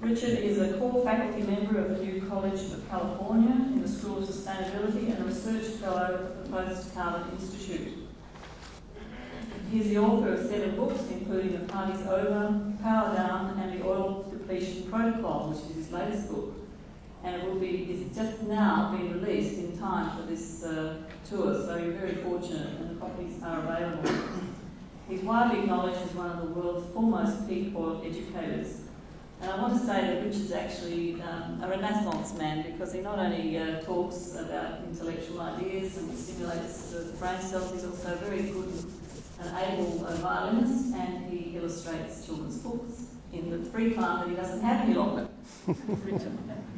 Richard is a core faculty member of the New College of California in the School of Sustainability and a research fellow at the Post-Carbon Institute. He's the author of 7 books, including The Party's Over, Power Down, and The Oil Depletion Protocol, which is his latest book. And it's just now been released in time for this tour, so you're very fortunate, and the copies are available. He's widely acknowledged as one of the world's foremost peak oil educators. And I want to say that Richard's actually a renaissance man, because he not only talks about intellectual ideas and stimulates the brain cells, he's also very good and able violinist, and he illustrates children's books in the free time that he doesn't have any longer. Richard.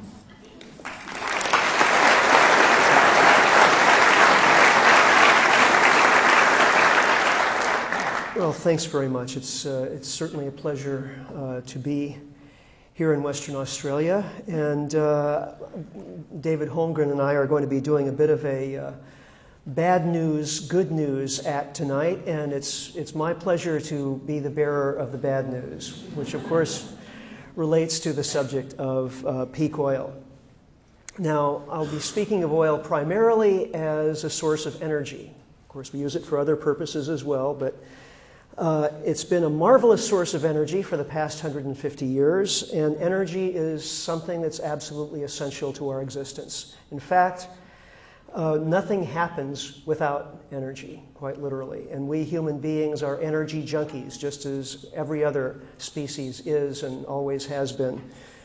Well, thanks very much. It's certainly a pleasure to be here in Western Australia. And David Holmgren and I are going to be doing a bit of a bad news, good news act tonight. And it's my pleasure to be the bearer of the bad news, which of course relates to the subject of peak oil. Now, I'll be speaking of oil primarily as a source of energy. Of course, we use it for other purposes as well, but it's been a marvelous source of energy for the past 150 years, and energy is something that's absolutely essential to our existence. In fact, nothing happens without energy, quite literally, and we human beings are energy junkies, just as every other species is and always has been.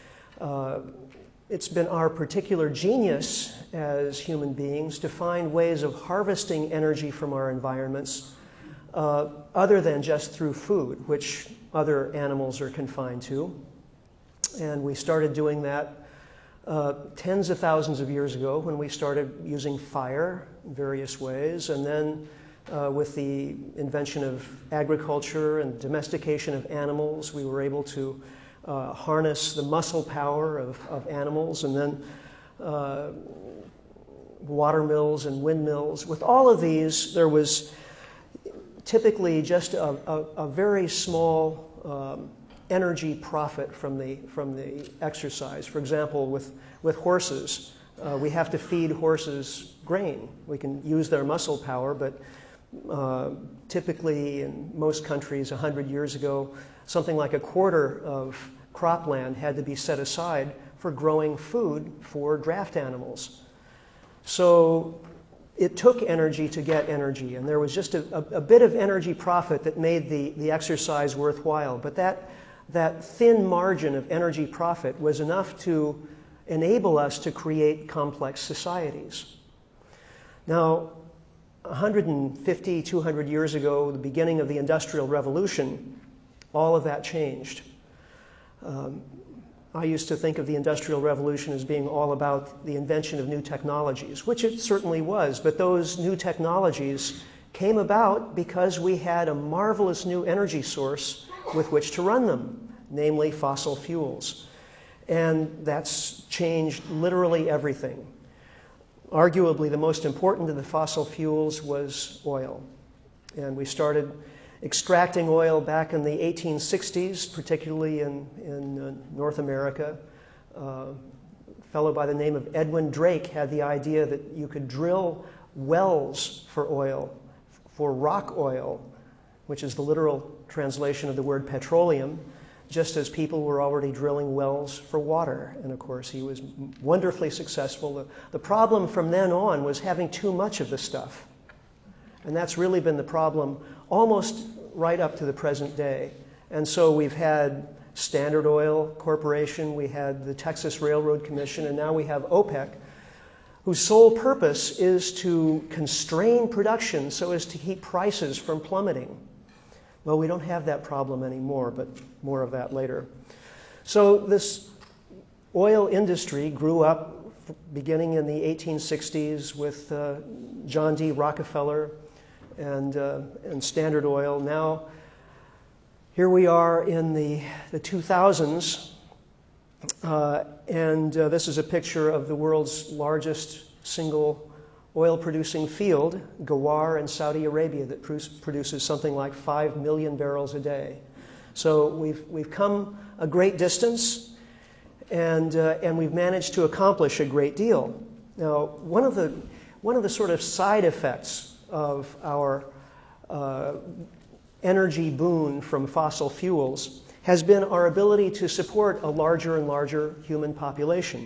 It's been our particular genius as human beings to find ways of harvesting energy from our environments other than just through food, which other animals are confined to. And we started doing that tens of thousands of years ago when we started using fire in various ways. And then with the invention of agriculture and domestication of animals, we were able to harness the muscle power of animals, and then water mills and windmills. With all of these, there was typically just a very small energy profit from the exercise. For example, with horses, we have to feed horses grain. We can use their muscle power, but typically in most countries 100 years ago, something like a quarter of cropland had to be set aside for growing food for draft animals. So it took energy to get energy, and there was just a bit of energy profit that made the exercise worthwhile. But that thin margin of energy profit was enough to enable us to create complex societies. Now, 150, 200 years ago, the beginning of the Industrial Revolution, all of that changed. I used to think of the Industrial Revolution as being all about the invention of new technologies, which it certainly was, but those new technologies came about because we had a marvelous new energy source with which to run them, namely fossil fuels. And that's changed literally everything. Arguably, the most important of the fossil fuels was oil. And we started extracting oil back in the 1860s, particularly in North America. A fellow by the name of Edwin Drake had the idea that you could drill wells for oil, for rock oil, which is the literal translation of the word petroleum, just as people were already drilling wells for water. And of course, he was wonderfully successful. The problem from then on was having too much of the stuff. And that's really been the problem almost right up to the present day. And so we've had Standard Oil Corporation, we had the Texas Railroad Commission, and now we have OPEC, whose sole purpose is to constrain production so as to keep prices from plummeting. Well, we don't have that problem anymore, but more of that later. So this oil industry grew up beginning in the 1860s with John D. Rockefeller and Standard Oil. Now, here we are in the 2000s, and this is a picture of the world's largest single oil-producing field, Ghawar in Saudi Arabia, that produces something like 5 million barrels a day. So we've come a great distance, and we've managed to accomplish a great deal. Now, one of the sort of side effects of our energy boon from fossil fuels has been our ability to support a larger and larger human population.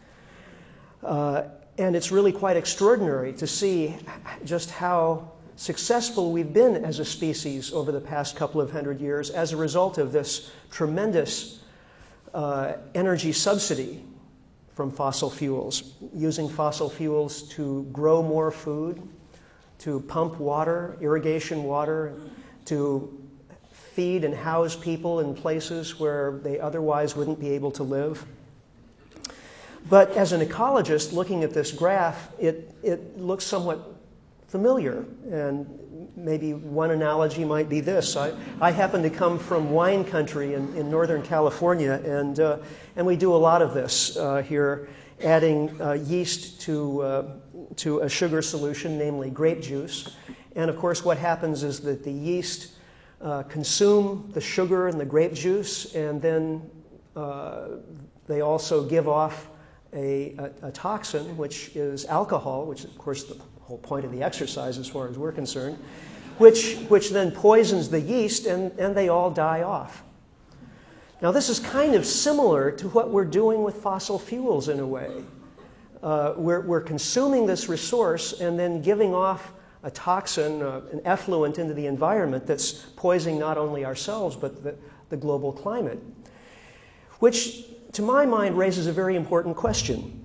And it's really quite extraordinary to see just how successful we've been as a species over the past couple of hundred years as a result of this tremendous energy subsidy from fossil fuels, using fossil fuels to grow more food, to pump water, irrigation water, to feed and house people in places where they otherwise wouldn't be able to live. But as an ecologist looking at this graph, it looks somewhat familiar. And maybe one analogy might be this. I happen to come from wine country in Northern California, and we do a lot of this here, adding yeast to a sugar solution, namely grape juice. And of course, what happens is that the yeast consume the sugar and the grape juice, and then they also give off a toxin, which is alcohol, which is, of course, the whole point of the exercise as far as we're concerned, which then poisons the yeast, and they all die off. Now, this is kind of similar to what we're doing with fossil fuels in a way. We're consuming this resource and then giving off a toxin, an effluent into the environment that's poisoning not only ourselves but the global climate, which to my mind raises a very important question.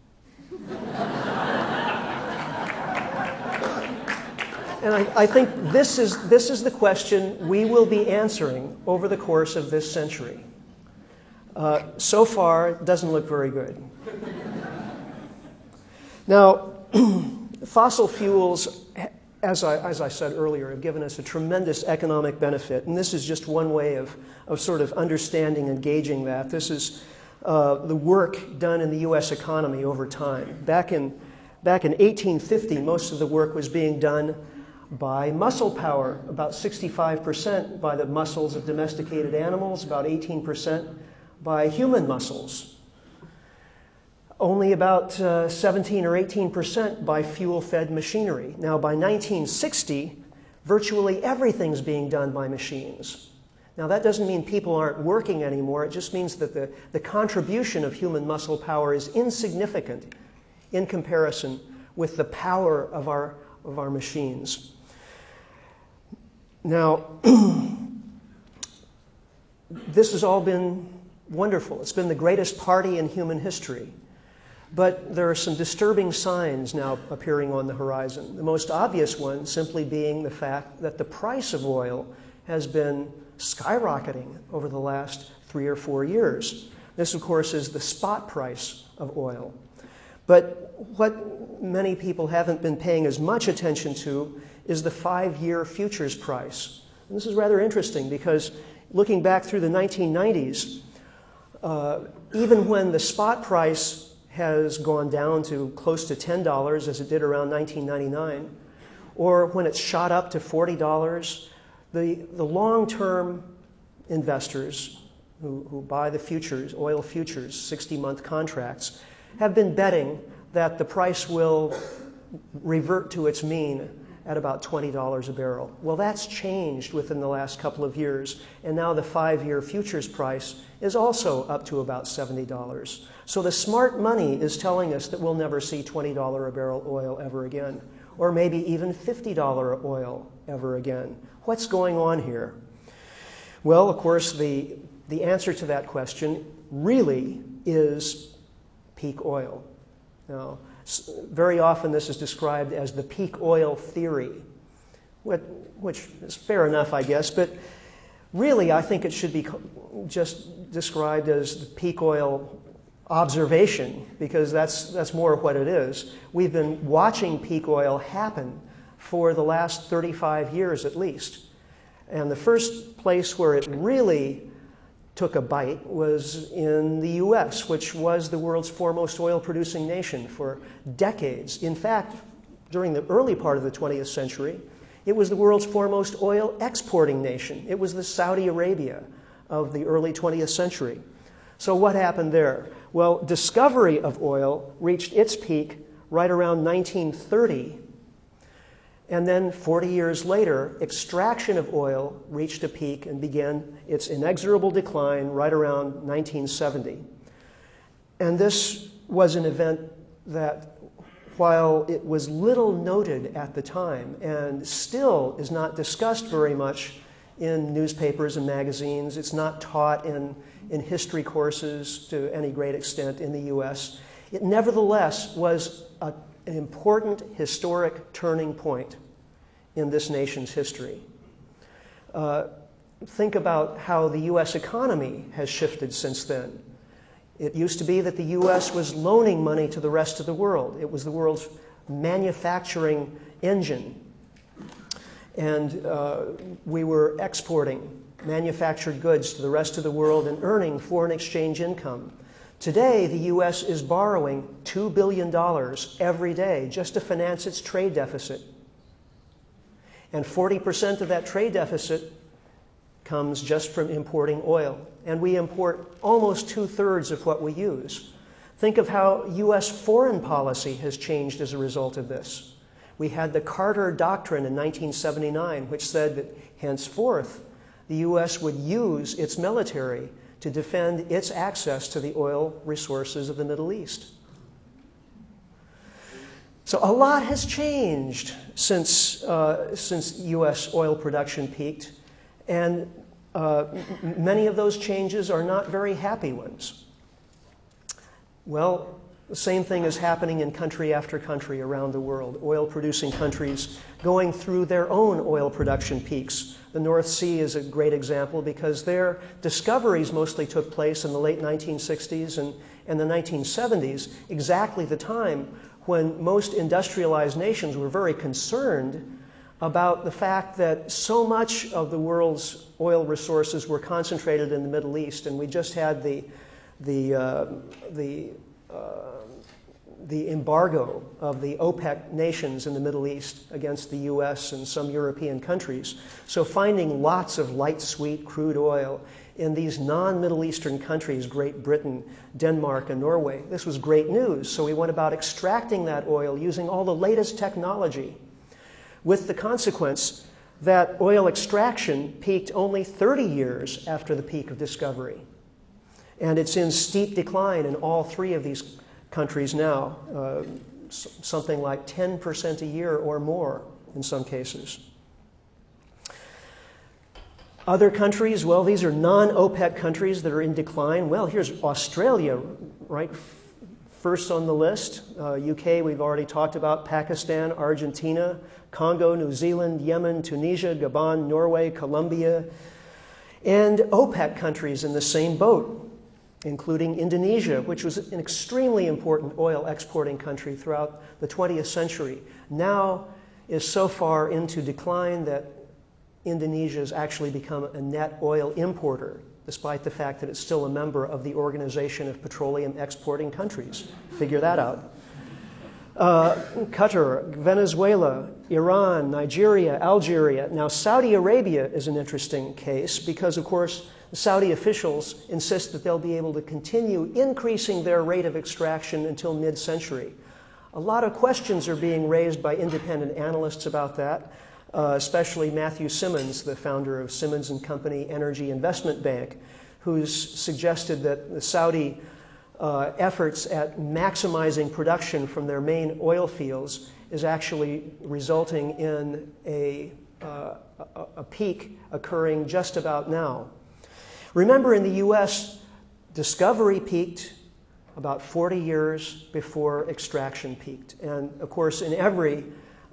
And I think this is the question we will be answering over the course of this century. So far, it doesn't look very good. Now, fossil fuels, as I said earlier, have given us a tremendous economic benefit, and this is just one way of sort of understanding and gauging that. This is the work done in the U.S. economy over time. Back in 1850, most of the work was being done by muscle power, about 65% by the muscles of domesticated animals, about 18% by human muscles. Only about 17 or 18% by fuel-fed machinery. Now, by 1960, virtually everything's being done by machines. Now, that doesn't mean people aren't working anymore. It just means that the contribution of human muscle power is insignificant in comparison with the power of our machines. Now, this has all been wonderful. It's been the greatest party in human history. But there are some disturbing signs now appearing on the horizon. The most obvious one simply being the fact that the price of oil has been skyrocketing over the last 3 or 4 years. This, of course, is the spot price of oil. But what many people haven't been paying as much attention to is the 5-year futures price. And this is rather interesting because looking back through the 1990s, even when the spot price has gone down to close to $10 as it did around 1999, or when it's shot up to $40, the long-term investors who buy the futures, oil futures, 60-month contracts, have been betting that the price will revert to its mean at about $20 a barrel. Well, that's changed within the last couple of years, and now the 5-year futures price is also up to about $70. So the smart money is telling us that we'll never see $20 a barrel oil ever again, or maybe even $50 oil ever again. What's going on here? Well, of course, the answer to that question really is peak oil. Now, very often this is described as the peak oil theory, which is fair enough, I guess, but really I think it should be just described as the peak oil observation, because that's more what it is. We've been watching peak oil happen for the last 35 years at least. And the first place where it really took a bite was in the U.S., which was the world's foremost oil-producing nation for decades. In fact, during the early part of the 20th century, it was the world's foremost oil-exporting nation. It was the Saudi Arabia of the early 20th century. So what happened there? Well, discovery of oil reached its peak right around 1930. And then 40 years later, extraction of oil reached a peak and began its inexorable decline right around 1970. And this was an event that, while it was little noted at the time and still is not discussed very much in newspapers and magazines, it's not taught in history courses to any great extent in the US, it nevertheless was an important historic turning point in this nation's history. Think about how the US economy has shifted since then. It used to be that the US was loaning money to the rest of the world. It was the world's manufacturing engine. And we were exporting manufactured goods to the rest of the world and earning foreign exchange income. Today, the US is borrowing $2 billion every day just to finance its trade deficit. And 40% of that trade deficit comes just from importing oil. And we import almost 2/3 of what we use. Think of how US foreign policy has changed as a result of this. We had the Carter Doctrine in 1979, which said that henceforth the US would use its military to defend its access to the oil resources of the Middle East. So a lot has changed since US oil production peaked, and many of those changes are not very happy ones. Well, the same thing is happening in country after country around the world. Oil-producing countries going through their own oil production peaks. The North Sea is a great example because their discoveries mostly took place in the late 1960s and the 1970s, exactly the time when most industrialized nations were very concerned about the fact that so much of the world's oil resources were concentrated in the Middle East, and we just had the embargo of the OPEC nations in the Middle East against the US and some European countries. So finding lots of light sweet crude oil in these non-Middle Eastern countries, Great Britain, Denmark, and Norway, this was great news. So we went about extracting that oil using all the latest technology, with the consequence that oil extraction peaked only 30 years after the peak of discovery. And it's in steep decline in all three of these countries now, something like 10% a year or more in some cases. Other countries, well, these are non-OPEC countries that are in decline. Well, here's Australia, right? First on the list. UK, we've already talked about. Pakistan, Argentina, Congo, New Zealand, Yemen, Tunisia, Gabon, Norway, Colombia, and OPEC countries in the same boat, including Indonesia, which was an extremely important oil exporting country throughout the 20th century, now is so far into decline that Indonesia has actually become a net oil importer, despite the fact that it's still a member of the Organization of Petroleum Exporting Countries. Figure that out. Qatar, Venezuela, Iran, Nigeria, Algeria. Now, Saudi Arabia is an interesting case because, of course, the Saudi officials insist that they'll be able to continue increasing their rate of extraction until mid-century. A lot of questions are being raised by independent analysts about that, especially Matthew Simmons, the founder of Simmons & Company Energy Investment Bank, who's suggested that the Saudi efforts at maximizing production from their main oil fields is actually resulting in a peak occurring just about now. Remember, in the US, discovery peaked about 40 years before extraction peaked. And of course, in every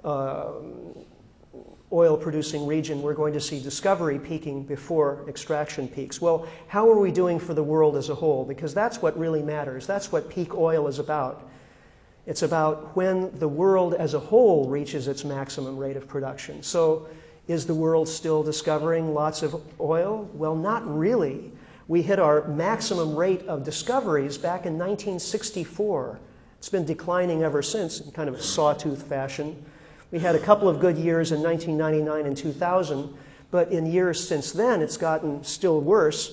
oil-producing region, we're going to see discovery peaking before extraction peaks. Well, how are we doing for the world as a whole? Because that's what really matters. That's what peak oil is about. It's about when the world as a whole reaches its maximum rate of production. So is the world still discovering lots of oil? Well, not really. We hit our maximum rate of discoveries back in 1964. It's been declining ever since in kind of a sawtooth fashion. We had a couple of good years in 1999 and 2000, but in years since then it's gotten still worse.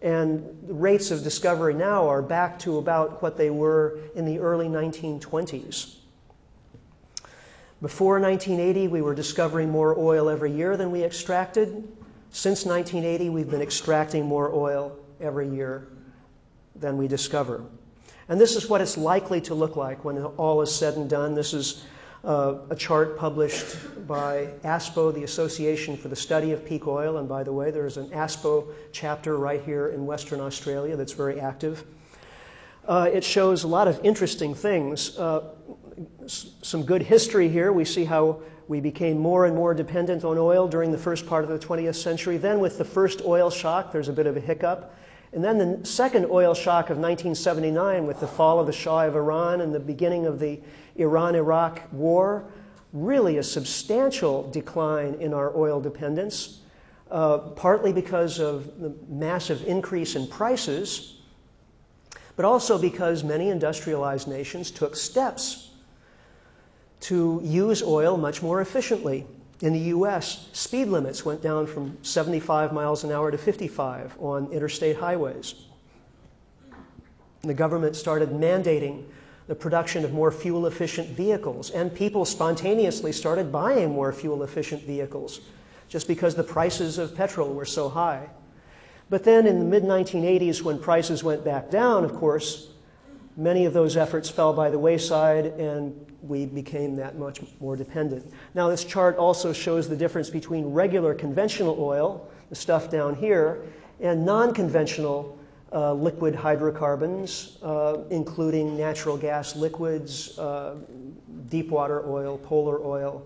And the rates of discovery now are back to about what they were in the early 1920s. Before 1980, we were discovering more oil every year than we extracted. Since 1980, we've been extracting more oil every year than we discover. And this is what it's likely to look like when all is said and done. This is a chart published by ASPO, the Association for the Study of Peak Oil. And by the way, there's an ASPO chapter right here in Western Australia that's very active. It shows a lot of interesting things. Some good history here. We see how we became more and more dependent on oil during the first part of the 20th century. Then with the first oil shock, there's a bit of a hiccup. And then the second oil shock of 1979 with the fall of the Shah of Iran and the beginning of the Iran-Iraq war, really a substantial decline in our oil dependence, partly because of the massive increase in prices, but also because many industrialized nations took steps to use oil much more efficiently. In the U.S., speed limits went down from 75 miles an hour to 55 on interstate highways. The government started mandating the production of more fuel-efficient vehicles, and people spontaneously started buying more fuel-efficient vehicles just because the prices of petrol were so high. But then in the mid-1980s, when prices went back down, of course, many of those efforts fell by the wayside, and we became that much more dependent. Now, this chart also shows the difference between regular conventional oil, the stuff down here, and non-conventional liquid hydrocarbons, including natural gas liquids, deep water oil, polar oil,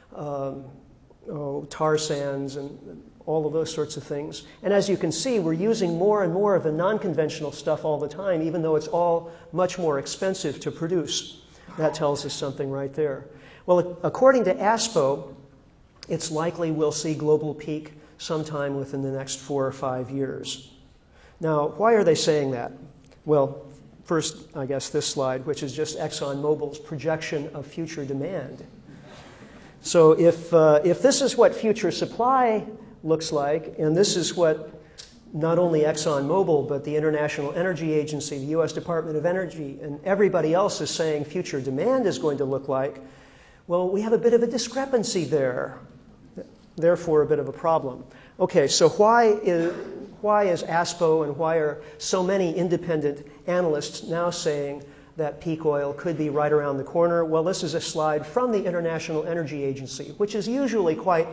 tar sands, and all of those sorts of things. And as you can see, we're using more and more of the non-conventional stuff all the time, even though it's all much more expensive to produce. That tells us something right there. Well, according to ASPO, it's likely we'll see global peak sometime within the next 4 or 5 years. Now, why are they saying that? Well, first, I guess this slide, which is just ExxonMobil's projection of future demand. So if this is what future supply looks like, and this is what not only ExxonMobil, but the International Energy Agency, the U.S. Department of Energy, and everybody else is saying future demand is going to look like, well, we have a bit of a discrepancy there, therefore a bit of a problem. Okay, so why is ASPO and why are so many independent analysts now saying that peak oil could be right around the corner? Well, this is a slide from the International Energy Agency, which is usually quite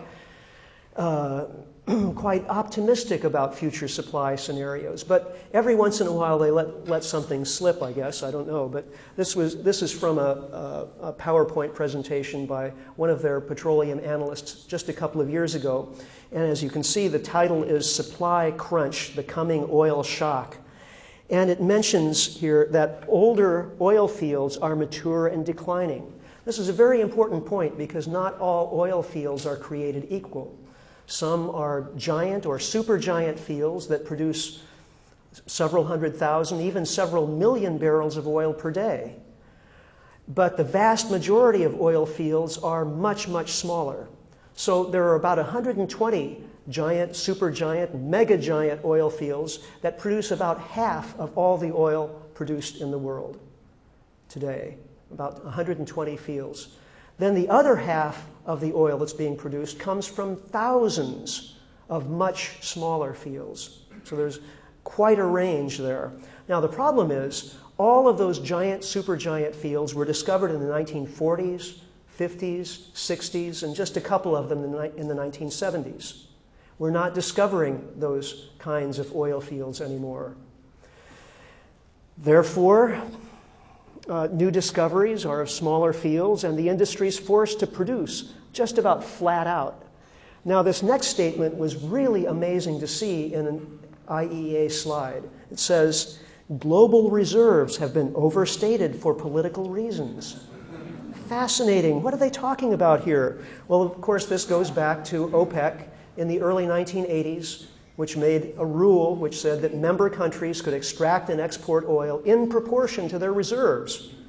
optimistic about future supply scenarios. But every once in a while they let something slip, I guess. I don't know. But this is from a PowerPoint presentation by one of their petroleum analysts just a couple of years ago. And as you can see, the title is Supply Crunch, the Coming Oil Shock. And it mentions here that older oil fields are mature and declining. This is a very important point because not all oil fields are created equal. Some are giant or supergiant fields that produce several 100,000, even several million barrels of oil per day. But the vast majority of oil fields are much, much smaller. So there are about 120 giant, supergiant, mega-giant oil fields that produce about half of all the oil produced in the world today, about 120 fields. Then the other half of the oil that's being produced comes from thousands of much smaller fields. So there's quite a range there. Now the problem is all of those giant, supergiant fields were discovered in the 1940s, 50s, 60s, and just a couple of them in the 1970s. We're not discovering those kinds of oil fields anymore. Therefore, new discoveries are of smaller fields, and the industry is forced to produce just about flat out. Now, this next statement was really amazing to see in an IEA slide. It says, global reserves have been overstated for political reasons. Fascinating. What are they talking about here? Well, of course, this goes back to OPEC in the early 1980s, which made a rule which said that member countries could extract and export oil in proportion to their reserves.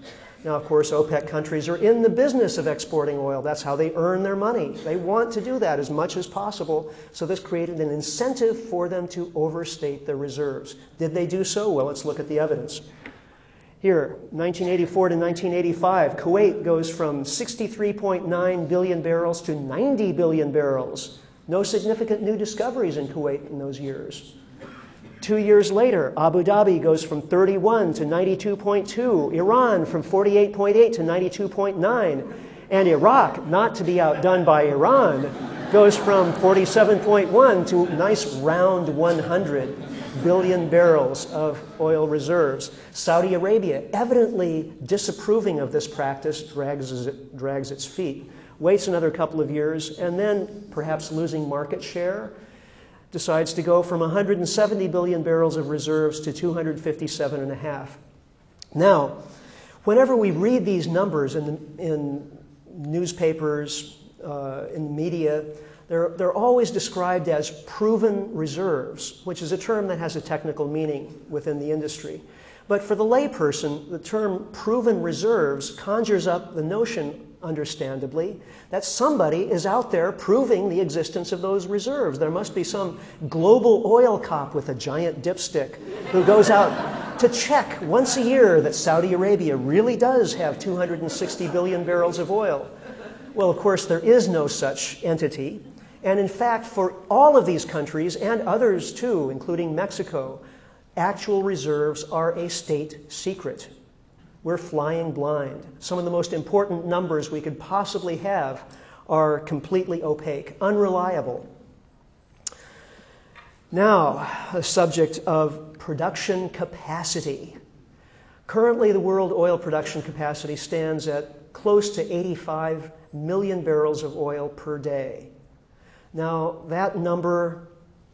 Now, of course, OPEC countries are in the business of exporting oil. That's how they earn their money. They want to do that as much as possible, so this created an incentive for them to overstate their reserves. Did they do so? Well, let's look at the evidence. Here, 1984 to 1985, Kuwait goes from 63.9 billion barrels to 90 billion barrels. No significant new discoveries in Kuwait in those years. 2 years later, Abu Dhabi goes from 31 to 92.2, Iran from 48.8 to 92.9, and Iraq, not to be outdone by Iran, goes from 47.1 to a nice round 100 billion barrels of oil reserves. Saudi Arabia, evidently disapproving of this practice, drags its feet, waits another couple of years, and then, perhaps losing market share, decides to go from 170 billion barrels of reserves to 257.5. Now, whenever we read these numbers in newspapers, in media, they're always described as proven reserves, which is a term that has a technical meaning within the industry. But for the layperson, the term proven reserves conjures up the notion, understandably, that somebody is out there proving the existence of those reserves. There must be some global oil cop with a giant dipstick who goes out to check once a year that Saudi Arabia really does have 260 billion barrels of oil. Well, of course, there is no such entity. And in fact, for all of these countries, and others too, including Mexico, actual reserves are a state secret. We're flying blind. Some of the most important numbers we could possibly have are completely opaque, unreliable. Now, the subject of production capacity. Currently, the world oil production capacity stands at close to 85 million barrels of oil per day. Now, that number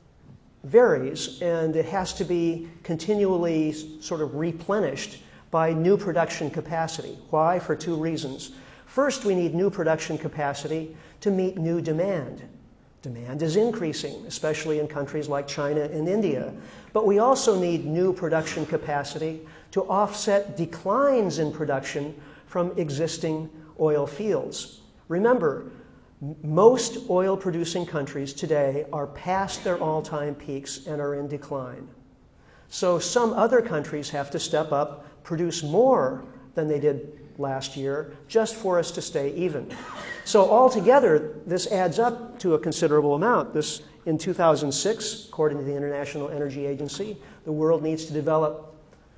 varies, and it has to be continually sort of replenished by new production capacity. Why? For two reasons. First, we need new production capacity to meet new demand. Demand is increasing, especially in countries like China and India. But we also need new production capacity to offset declines in production from existing oil fields. Remember, most oil-producing countries today are past their all-time peaks and are in decline. So some other countries have to step up, produce more than they did last year, just for us to stay even. So altogether, this adds up to a considerable amount. In 2006, according to the International Energy Agency, the world needs to develop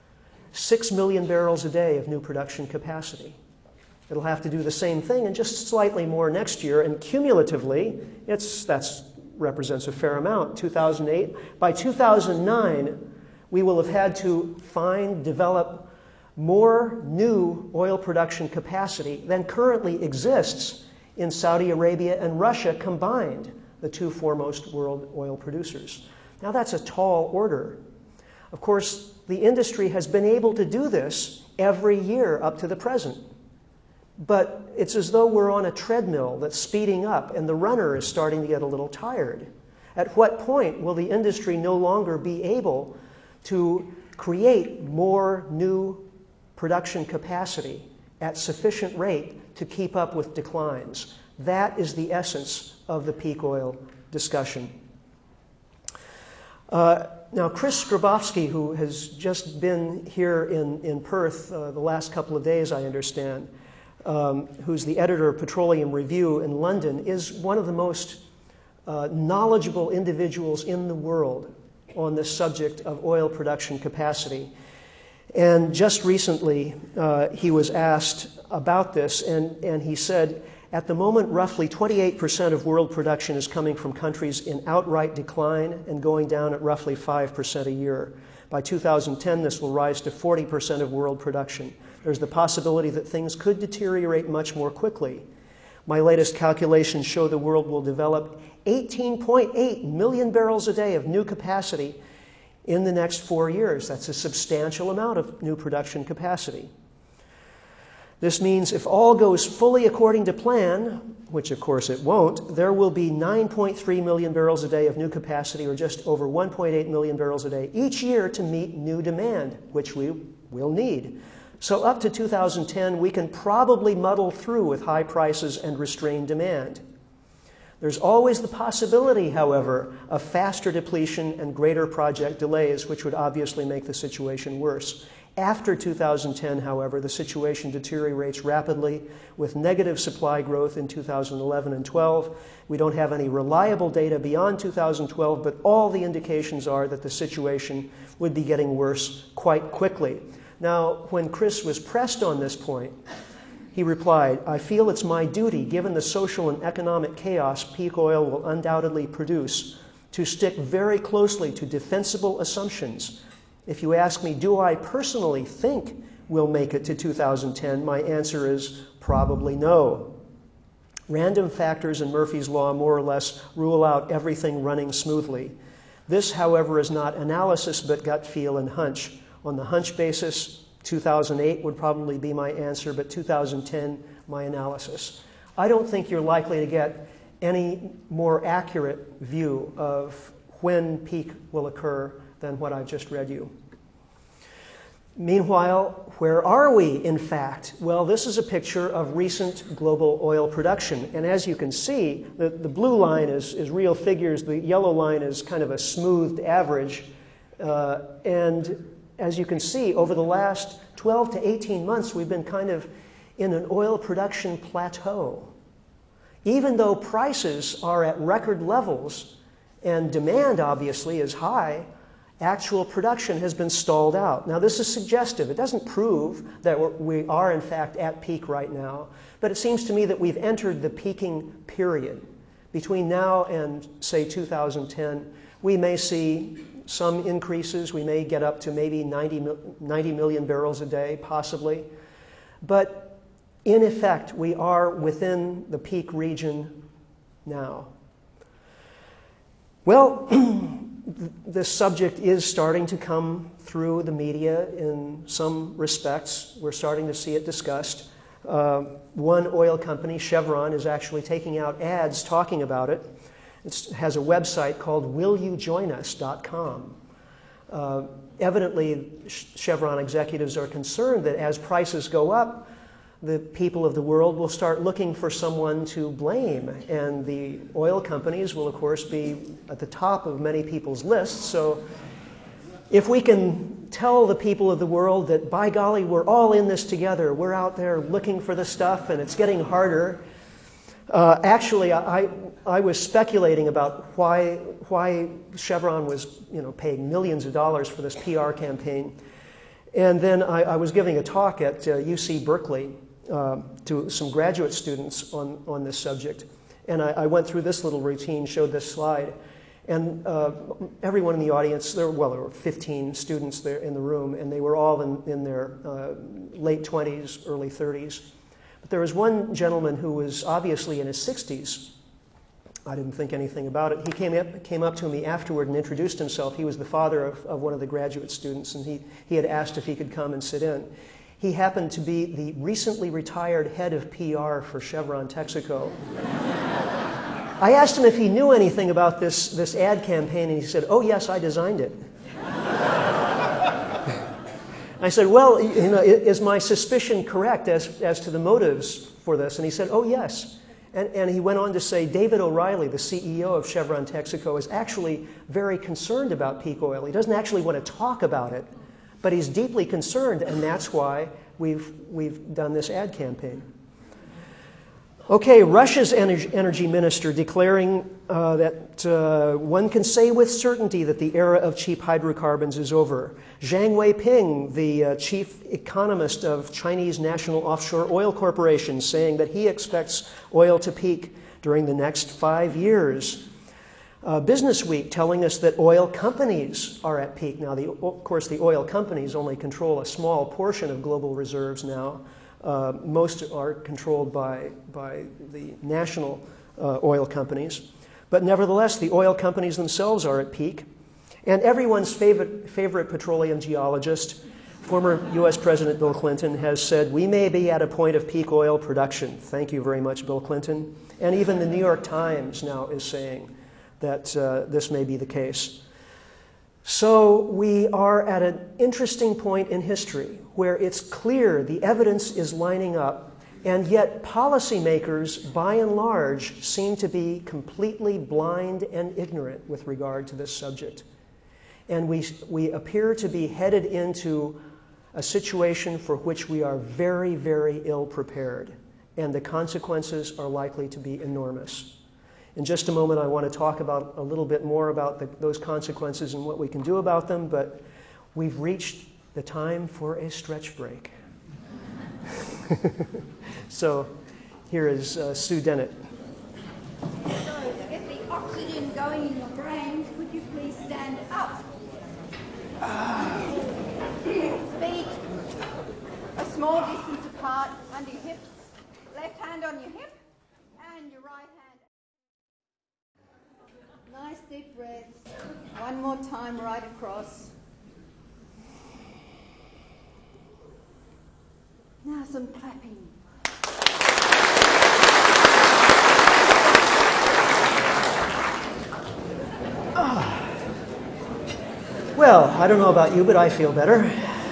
6 million barrels a day of new production capacity. It'll have to do the same thing and just slightly more next year, and cumulatively, that represents a fair amount. 2008. By 2009, we will have had to develop more new oil production capacity than currently exists in Saudi Arabia and Russia combined, the two foremost world oil producers. Now, that's a tall order. Of course, the industry has been able to do this every year up to the present. But it's as though we're on a treadmill that's speeding up and the runner is starting to get a little tired. At what point will the industry no longer be able to create more new production capacity at sufficient rate to keep up with declines? That is the essence of the peak oil discussion. Now, Chris Grabowski, who has just been here in Perth the last couple of days, I understand, who's the editor of Petroleum Review in London, is one of the most knowledgeable individuals in the world on this subject of oil production capacity. And just recently, he was asked about this, and he said, at the moment, roughly 28% of world production is coming from countries in outright decline and going down at roughly 5% a year. By 2010, this will rise to 40% of world production. There's the possibility that things could deteriorate much more quickly. My latest calculations show the world will develop 18.8 million barrels a day of new capacity in the next 4 years. That's a substantial amount of new production capacity. This means if all goes fully according to plan, which of course it won't, there will be 9.3 million barrels a day of new capacity, or just over 1.8 million barrels a day each year to meet new demand, which we will need. So up to 2010, we can probably muddle through with high prices and restrained demand. There's always the possibility, however, of faster depletion and greater project delays, which would obviously make the situation worse. After 2010, however, the situation deteriorates rapidly with negative supply growth in 2011 and 12. We don't have any reliable data beyond 2012, but all the indications are that the situation would be getting worse quite quickly. Now, when Chris was pressed on this point, he replied, "I feel it's my duty, given the social and economic chaos peak oil will undoubtedly produce, to stick very closely to defensible assumptions. If you ask me, do I personally think we'll make it to 2010, my answer is probably no. Random factors and Murphy's Law more or less rule out everything running smoothly. This, however, is not analysis but gut feel and hunch. On the hunch basis, 2008 would probably be my answer, but 2010, my analysis." I don't think you're likely to get any more accurate view of when peak will occur than what I've just read you. Meanwhile, where are we, in fact? Well, this is a picture of recent global oil production. And as you can see, the blue line is real figures. The yellow line is kind of a smoothed average. And as you can see, over the last 12 to 18 months, we've been kind of in an oil production plateau. Even though prices are at record levels and demand, obviously, is high, actual production has been stalled out. Now, this is suggestive. It doesn't prove that we are, in fact, at peak right now, but it seems to me that we've entered the peaking period. Between now and, say, 2010, we may see some increases. We may get up to maybe 90 million barrels a day, possibly. But in effect, we are within the peak region now. Well, this subject is starting to come through the media in some respects. We're starting to see it discussed. One oil company, Chevron, is actually taking out ads talking about it. It has a website called willyoujoinus.com. Evidently, Chevron executives are concerned that as prices go up, the people of the world will start looking for someone to blame. And the oil companies will, of course, be at the top of many people's lists. So if we can tell the people of the world that, by golly, we're all in this together, we're out there looking for the stuff and it's getting harder. Actually, I was speculating about why Chevron was paying millions of dollars for this PR campaign. And then I was giving a talk at UC Berkeley to some graduate students on this subject. And I went through this little routine, showed this slide. And everyone in the audience, there were 15 students there in the room, and they were all in their late 20s, early 30s. But there was one gentleman who was obviously in his 60s. I didn't think anything about it. He came up to me afterward and introduced himself. He was the father of one of the graduate students, and he had asked if he could come and sit in. He happened to be the recently retired head of PR for Chevron Texaco. I asked him if he knew anything about this ad campaign, and he said, "Oh, yes, I designed it." I said, "Well, is my suspicion correct as to the motives for this?" And he said, "Oh, yes." And he went on to say, David O'Reilly, the CEO of Chevron Texaco, is actually very concerned about peak oil. He doesn't actually want to talk about it, but he's deeply concerned, and that's why we've done this ad campaign. Okay, Russia's energy minister declaring that one can say with certainty that the era of cheap hydrocarbons is over. Zhang Weiping, the chief economist of Chinese National Offshore Oil Corporation, saying that he expects oil to peak during the next 5 years. Business Week telling us that oil companies are at peak. Now, of course, the oil companies only control a small portion of global reserves now. Most are controlled by the national oil companies. But nevertheless, the oil companies themselves are at peak. And everyone's favorite petroleum geologist, former U.S. President Bill Clinton, has said, we may be at a point of peak oil production. Thank you very much, Bill Clinton. And even the New York Times now is saying that this may be the case. So we are at an interesting point in history where it's clear the evidence is lining up, and yet policymakers, by and large, seem to be completely blind and ignorant with regard to this subject. And we appear to be headed into a situation for which we are very, very ill prepared, and the consequences are likely to be enormous. In just a moment, I want to talk about a little bit more about those consequences and what we can do about them, but we've reached the time for a stretch break. So here is Sue Dennett. So to get the oxygen going in your brain, would you please stand up? Feet a small distance apart under your hips. Left hand on your hip and your right hand. Nice deep breaths. One more time right across. Now some clapping. Well, I don't know about you, but I feel better.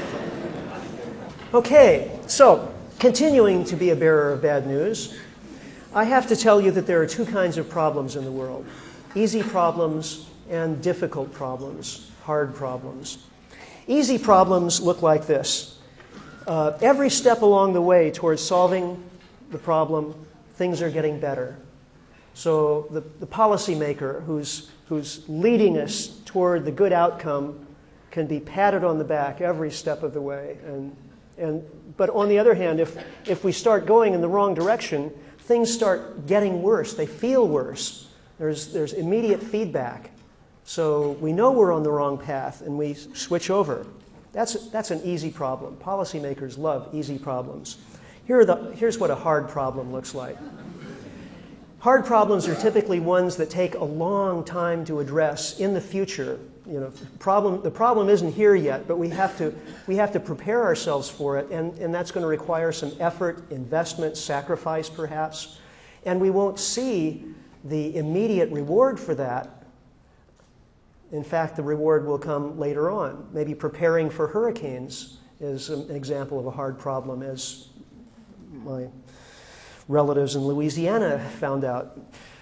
Okay, so continuing to be a bearer of bad news, I have to tell you that there are two kinds of problems in the world: easy problems and difficult problems, hard problems. Easy problems look like this. Every step along the way towards solving the problem, things are getting better. So the policymaker who's leading us toward the good outcome can be patted on the back every step of the way. But on the other hand, if we start going in the wrong direction, things start getting worse. They feel worse. There's immediate feedback. So we know we're on the wrong path and we switch over. That's an easy problem. Policymakers love easy problems. Here's what a hard problem looks like. Hard problems are typically ones that take a long time to address in the future. The problem isn't here yet, but we have to prepare ourselves for it, and that's going to require some effort, investment, sacrifice perhaps. And we won't see the immediate reward for that. In fact, the reward will come later on. Maybe preparing for hurricanes is an example of a hard problem, as my relatives in Louisiana found out.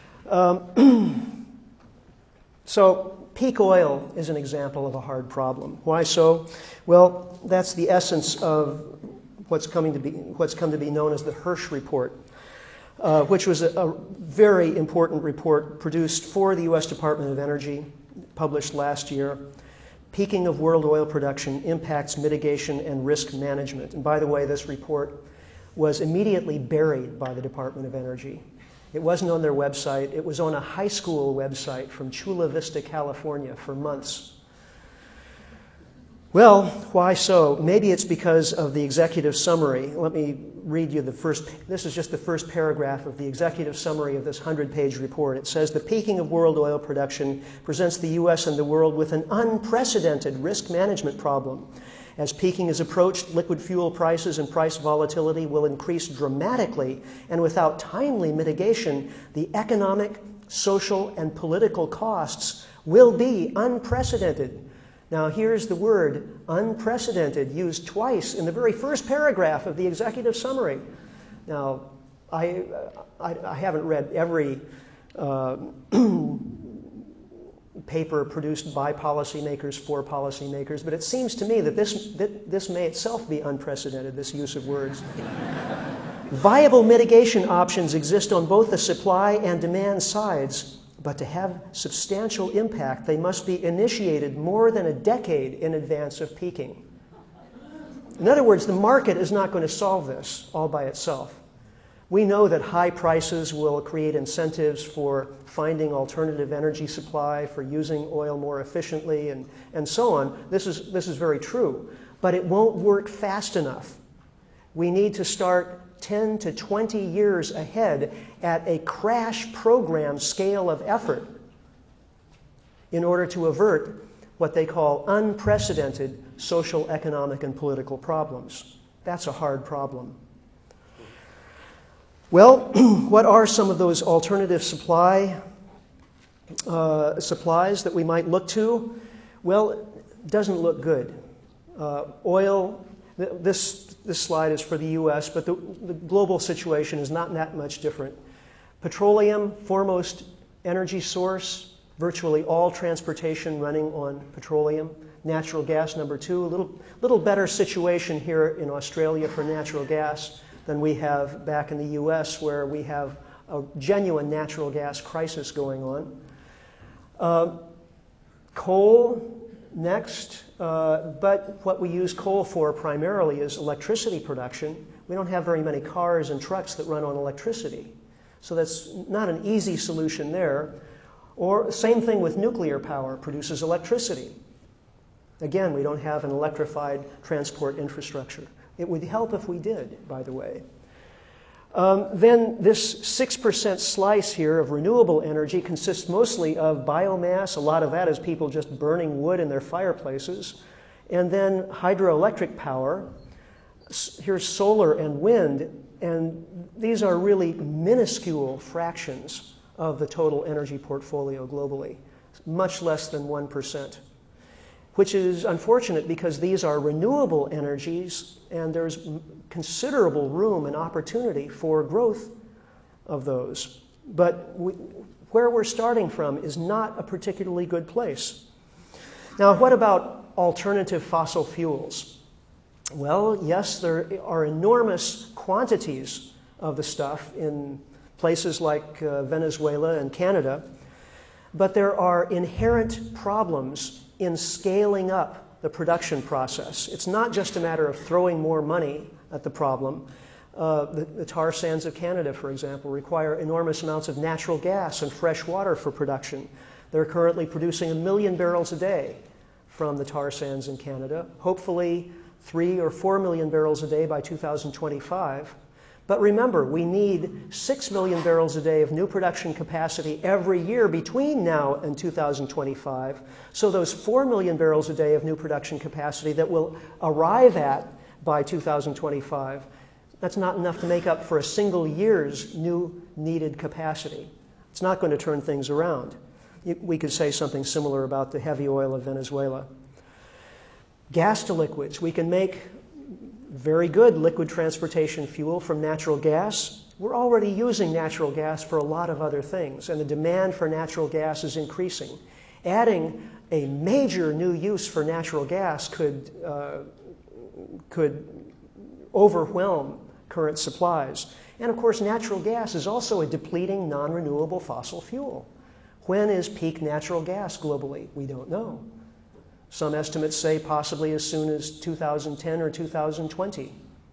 So peak oil is an example of a hard problem. Why so? Well, that's the essence of what's come to be known as the Hirsch Report, which was a very important report produced for the U.S. Department of Energy, published last year. Peaking of world oil production impacts mitigation and risk management. And by the way, this report was immediately buried by the Department of Energy. It wasn't on their website. It was on a high school website from Chula Vista, California for months. Well, why so? Maybe it's because of the executive summary. Let me read you this is just the first paragraph of the executive summary of this 100-page report. It says, the peaking of world oil production presents the U.S. and the world with an unprecedented risk management problem. As peaking is approached, liquid fuel prices and price volatility will increase dramatically, and without timely mitigation, the economic, social, and political costs will be unprecedented. Now, here's the word unprecedented used twice in the very first paragraph of the executive summary. Now, I haven't read every paper produced by policymakers for policymakers, but it seems to me that this may itself be unprecedented, this use of words. Viable mitigation options exist on both the supply and demand sides, but to have substantial impact, they must be initiated more than a decade in advance of peaking. In other words, the market is not going to solve this all by itself. We know that high prices will create incentives for finding alternative energy supply, for using oil more efficiently, and so on. This is very true. But it won't work fast enough. We need to start 10 to 20 years ahead at a crash program scale of effort in order to avert what they call unprecedented social, economic, and political problems. That's a hard problem. Well, what are some of those alternative supplies that we might look to? Well, it doesn't look good. Oil, this slide is for the U.S., but the global situation is not that much different. Petroleum, foremost energy source, virtually all transportation running on petroleum. Natural gas, number 2. A little better situation here in Australia for natural gas than we have back in the U.S., where we have a genuine natural gas crisis going on. Coal, next. But what we use coal for primarily is electricity production. We don't have very many cars and trucks that run on electricity. So that's not an easy solution there. Or same thing with nuclear power, produces electricity. Again, we don't have an electrified transport infrastructure. It would help if we did, by the way. Then this 6% slice here of renewable energy consists mostly of biomass. A lot of that is people just burning wood in their fireplaces. And then hydroelectric power. Here's solar and wind. And these are really minuscule fractions of the total energy portfolio globally, much less than 1%, which is unfortunate because these are renewable energies and there's considerable room and opportunity for growth of those. But where we're starting from is not a particularly good place. Now, what about alternative fossil fuels? Well, yes, there are enormous quantities of the stuff in places like Venezuela and Canada, but there are inherent problems in scaling up the production process. It's not just a matter of throwing more money at the problem. The tar sands of Canada, for example, require enormous amounts of natural gas and fresh water for production. They're currently producing 1 million barrels a day from the tar sands in Canada. Hopefully 3 or 4 million barrels a day by 2025. But remember, we need 6 million barrels a day of new production capacity every year between now and 2025. So those 4 million barrels a day of new production capacity that we'll arrive at by 2025, that's not enough to make up for a single year's new needed capacity. It's not going to turn things around. We could say something similar about the heavy oil of Venezuela. Gas to liquids. We can make very good liquid transportation fuel from natural gas. We're already using natural gas for a lot of other things, and the demand for natural gas is increasing. Adding a major new use for natural gas could overwhelm current supplies. And of course, natural gas is also a depleting, non-renewable fossil fuel. When is peak natural gas globally? We don't know. Some estimates say possibly as soon as 2010 or 2020.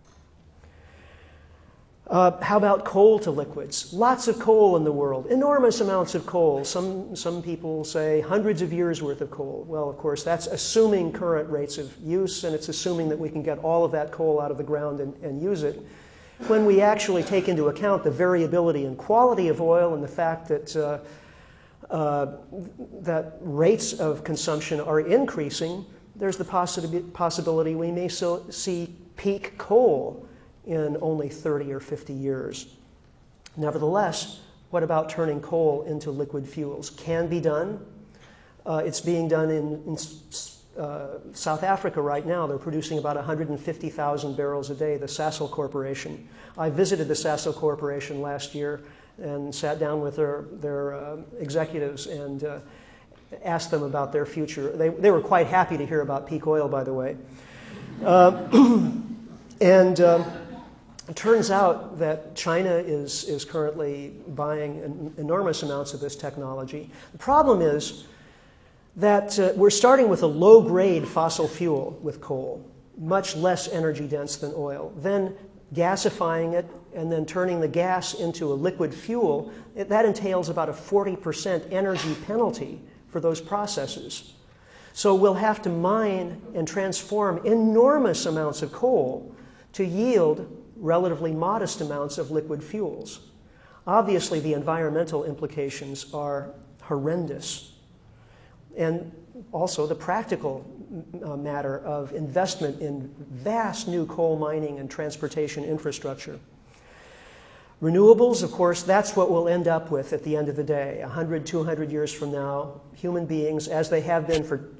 How about coal to liquids? Lots of coal in the world, enormous amounts of coal. Some people say hundreds of years worth of coal. Well, of course, that's assuming current rates of use, and it's assuming that we can get all of that coal out of the ground and use it. When we actually take into account the variability in quality of oil and the fact that that rates of consumption are increasing, there's the possibility we may see peak coal in only 30 or 50 years. Nevertheless, what about turning coal into liquid fuels? Can be done. It's being done in South Africa right now. They're producing about 150,000 barrels a day, the Sasol Corporation. I visited the Sasol Corporation last year and sat down with their executives and asked them about their future. They were quite happy to hear about peak oil, by the way. It turns out that China is currently buying enormous amounts of this technology. The problem is that we're starting with a low-grade fossil fuel with coal, much less energy dense than oil, then gasifying it and then turning the gas into a liquid fuel. That entails about a 40% energy penalty for those processes. So we'll have to mine and transform enormous amounts of coal to yield relatively modest amounts of liquid fuels. Obviously, the environmental implications are horrendous. And also the practical matter of investment in vast new coal mining and transportation infrastructure. Renewables, of course, that's what we'll end up with at the end of the day. 100, 200 years from now, human beings, as they have been for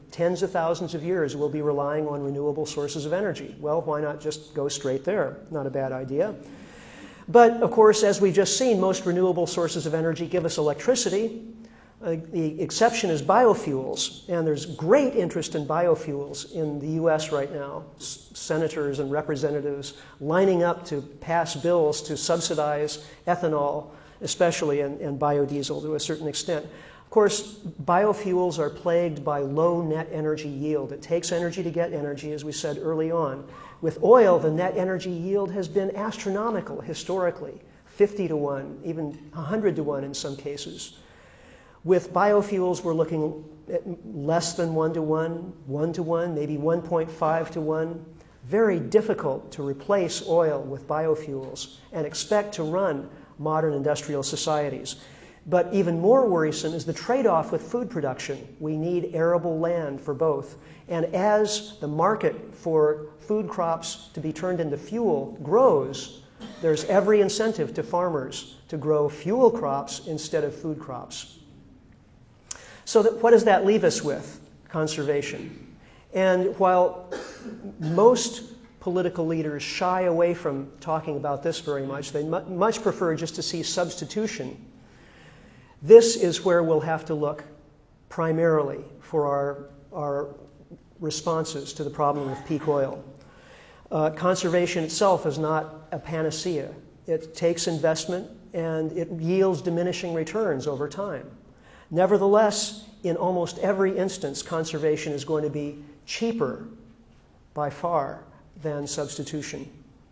tens of thousands of years, we'll be relying on renewable sources of energy. Well, why not just go straight there? Not a bad idea. But, of course, as we've just seen, most renewable sources of energy give us electricity. The exception is biofuels, and there's great interest in biofuels in the U.S. right now. Senators and representatives lining up to pass bills to subsidize ethanol, especially, and biodiesel to a certain extent. Of course, biofuels are plagued by low net energy yield. It takes energy to get energy, as we said early on. With oil, the net energy yield has been astronomical historically, 50 to 1, even 100 to 1 in some cases. With biofuels, we're looking at less than 1 to 1, 1 to 1, maybe 1.5 to 1. Very difficult to replace oil with biofuels and expect to run modern industrial societies. But even more worrisome is the trade-off with food production. We need arable land for both. And as the market for food crops to be turned into fuel grows, there's every incentive to farmers to grow fuel crops instead of food crops. So what does that leave us with? Conservation. And while most political leaders shy away from talking about this very much, they much prefer just to see substitution. This is where we'll have to look primarily for our responses to the problem of peak oil. Conservation itself is not a panacea. It takes investment and it yields diminishing returns over time. Nevertheless, in almost every instance, conservation is going to be cheaper by far than substitution.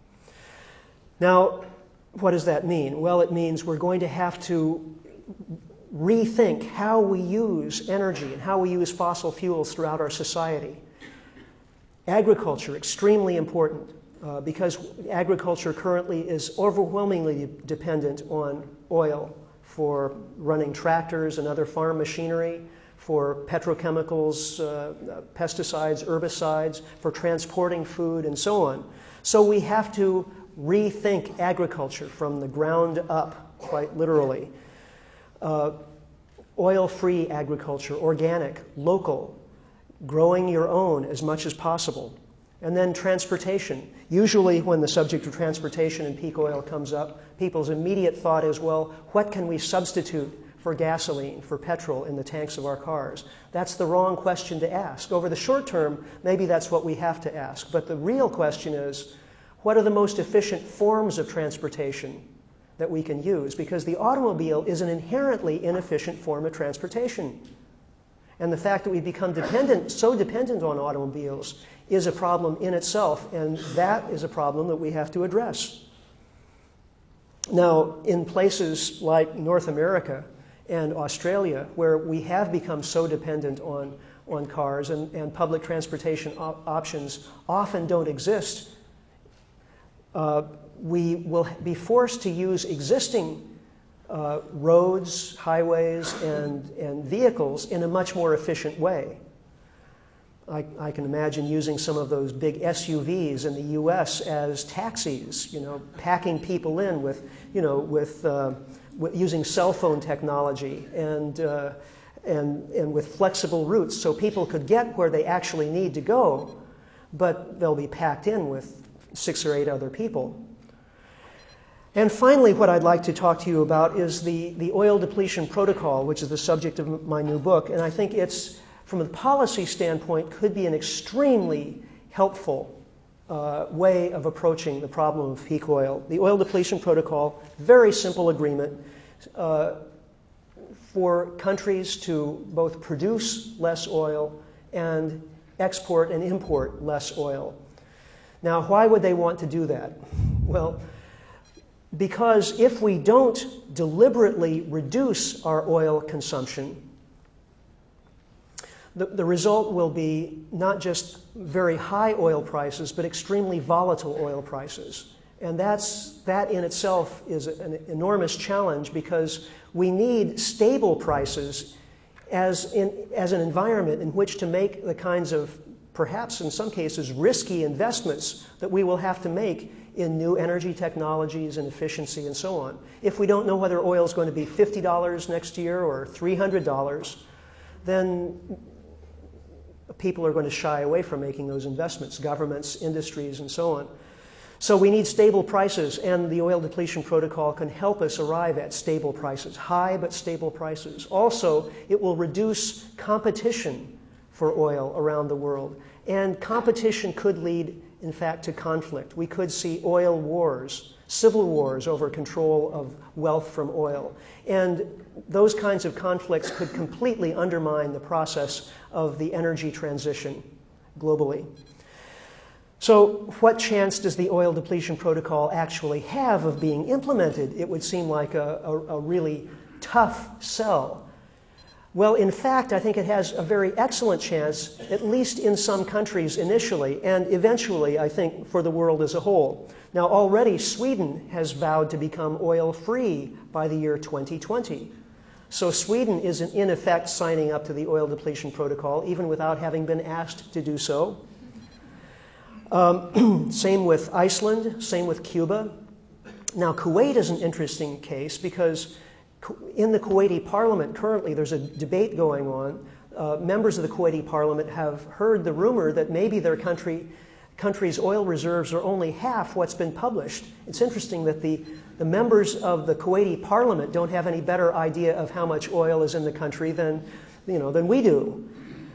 Now, what does that mean? Well, it means we're going to have to rethink how we use energy and how we use fossil fuels throughout our society. Agriculture, extremely important, because agriculture currently is overwhelmingly dependent on oil for running tractors and other farm machinery, for petrochemicals, pesticides, herbicides, for transporting food, and so on. So we have to rethink agriculture from the ground up, quite literally. Oil-free agriculture, organic, local, growing your own as much as possible. And then transportation. Usually when the subject of transportation and peak oil comes up, people's immediate thought is, well, what can we substitute for gasoline, for petrol in the tanks of our cars? That's the wrong question to ask. Over the short term, maybe that's what we have to ask. But the real question is, what are the most efficient forms of transportation that we can use? Because the automobile is an inherently inefficient form of transportation. And the fact that we've become so dependent on automobiles is a problem in itself, and that is a problem that we have to address. Now, in places like North America and Australia, where we have become so dependent on cars and public transportation options often don't exist, we will be forced to use existing roads, highways, and vehicles in a much more efficient way. I can imagine using some of those big SUVs in the U.S. as taxis, packing people in with using cell phone technology and with flexible routes, so people could get where they actually need to go, but they'll be packed in with 6 or 8 other people. And finally, what I'd like to talk to you about is the oil depletion protocol, which is the subject of my new book. And I think it's, from a policy standpoint, could be an extremely helpful way of approaching the problem of peak oil. The oil depletion protocol, very simple agreement for countries to both produce less oil and export and import less oil. Now, why would they want to do that? Well, because if we don't deliberately reduce our oil consumption, the result will be not just very high oil prices, but extremely volatile oil prices. And that in itself is an enormous challenge, because we need stable prices as an environment in which to make the kinds of, perhaps in some cases, risky investments that we will have to make in new energy technologies and efficiency and so on. If we don't know whether oil is going to be $50 next year or $300, then people are going to shy away from making those investments, governments, industries, and so on. So we need stable prices, and the oil depletion protocol can help us arrive at stable prices, high but stable prices. Also, it will reduce competition for oil around the world, and competition could lead, in fact, to conflict. We could see oil wars, civil wars over control of wealth from oil, and those kinds of conflicts could completely undermine the process of the energy transition globally. So what chance does the oil depletion protocol actually have of being implemented? It would seem like a really tough sell. Well, in fact, I think it has a very excellent chance, at least in some countries initially, and eventually, I think, for the world as a whole. Now, already Sweden has vowed to become oil-free by the year 2020. So Sweden is, in effect, signing up to the oil depletion protocol, even without having been asked to do so. Same with Iceland, same with Cuba. Now, Kuwait is an interesting case because in the Kuwaiti parliament currently there's a debate going on. Members of the Kuwaiti parliament have heard the rumor that maybe their country's oil reserves are only half what's been published. It's interesting that the members of the Kuwaiti parliament don't have any better idea of how much oil is in the country than we do.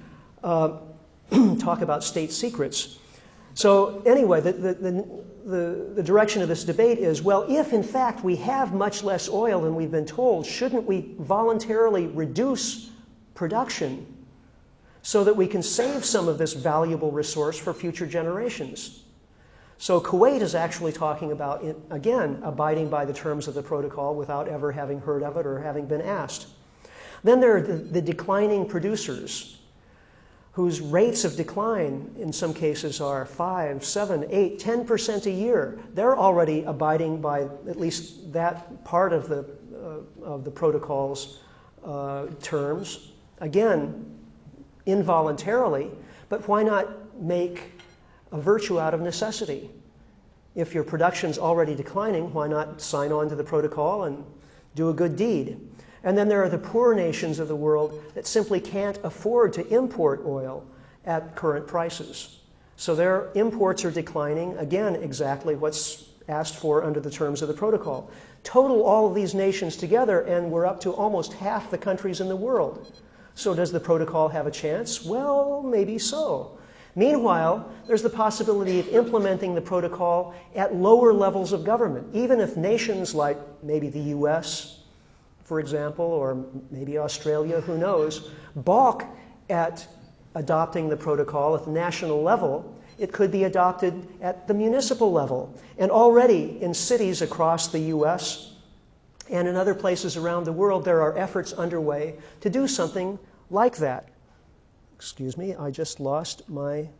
Talk about state secrets. So anyway, the direction of this debate is, well, if in fact we have much less oil than we've been told, shouldn't we voluntarily reduce production so that we can save some of this valuable resource for future generations? So Kuwait is actually talking about, again, abiding by the terms of the protocol without ever having heard of it or having been asked. Then there are the declining producers, whose rates of decline in some cases are 5, 7, 8, 10% a year. They're already abiding by at least that part of the protocol's terms. Again, involuntarily, but why not make a virtue out of necessity? If your production's already declining, why not sign on to the protocol and do a good deed? And then there are the poor nations of the world that simply can't afford to import oil at current prices. So their imports are declining, again, exactly what's asked for under the terms of the protocol. Total all of these nations together, and we're up to almost half the countries in the world. So does the protocol have a chance? Well, maybe so. Meanwhile, there's the possibility of implementing the protocol at lower levels of government, even if nations like maybe the US, for example, or maybe Australia, who knows, balk at adopting the protocol at the national level. It could be adopted at the municipal level. And already in cities across the US and in other places around the world, there are efforts underway to do something like that. Excuse me, I just lost my...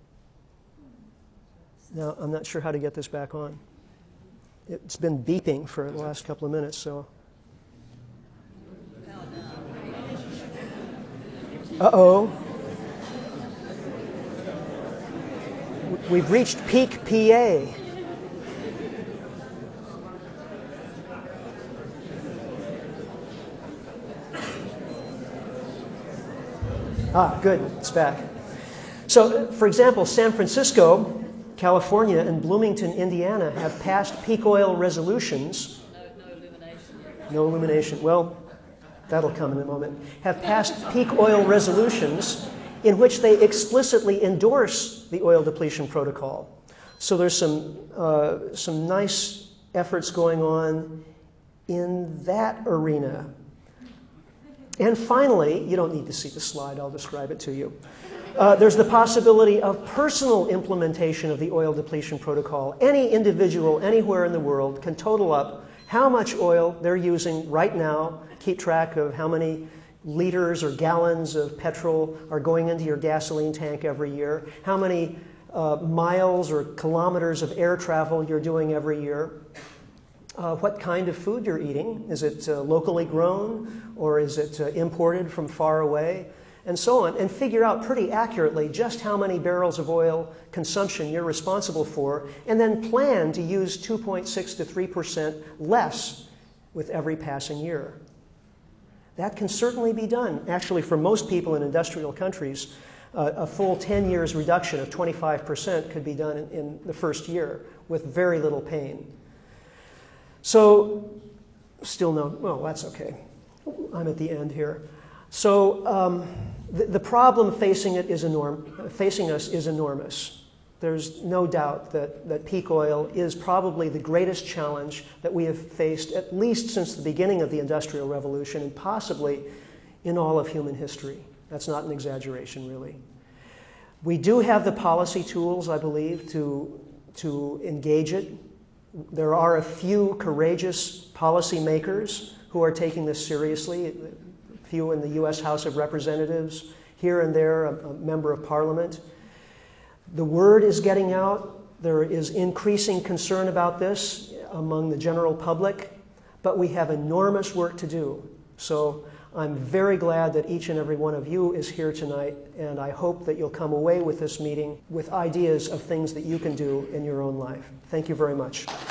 Now, I'm not sure how to get this back on. It's been beeping for the last couple of minutes, so... Uh-oh. We've reached peak PA. Ah, good, it's back. So, for example, San Francisco, California, and Bloomington, Indiana have passed peak oil resolutions. No illumination yet. No illumination. Well, that'll come in a moment. Have passed peak oil resolutions in which they explicitly endorse the oil depletion protocol. So there's some nice efforts going on in that arena. And finally, you don't need to see the slide, I'll describe it to you. There's the possibility of personal implementation of the oil depletion protocol. Any individual anywhere in the world can total up how much oil they're using right now, keep track of how many liters or gallons of petrol are going into your gasoline tank every year, how many miles or kilometers of air travel you're doing every year, what kind of food you're eating. Is it locally grown or is it imported from far away? And so on, and figure out pretty accurately just how many barrels of oil consumption you're responsible for, and then plan to use 2.6 to 3% less with every passing year. That can certainly be done. Actually, for most people in industrial countries, A full 10 years reduction of 25% could be done in the first year with very little pain. So, still no, well, that's okay. I'm at the end here. So, the problem facing us is enormous. There's no doubt that peak oil is probably the greatest challenge that we have faced, at least since the beginning of the Industrial Revolution, and possibly in all of human history. That's not an exaggeration, really. We do have the policy tools, I believe, to engage it. There are a few courageous policymakers who are taking this seriously, a few in the U.S. House of Representatives, here and there a member of Parliament. The word is getting out. There is increasing concern about this among the general public, but we have enormous work to do. So I'm very glad that each and every one of you is here tonight, and I hope that you'll come away with this meeting with ideas of things that you can do in your own life. Thank you very much.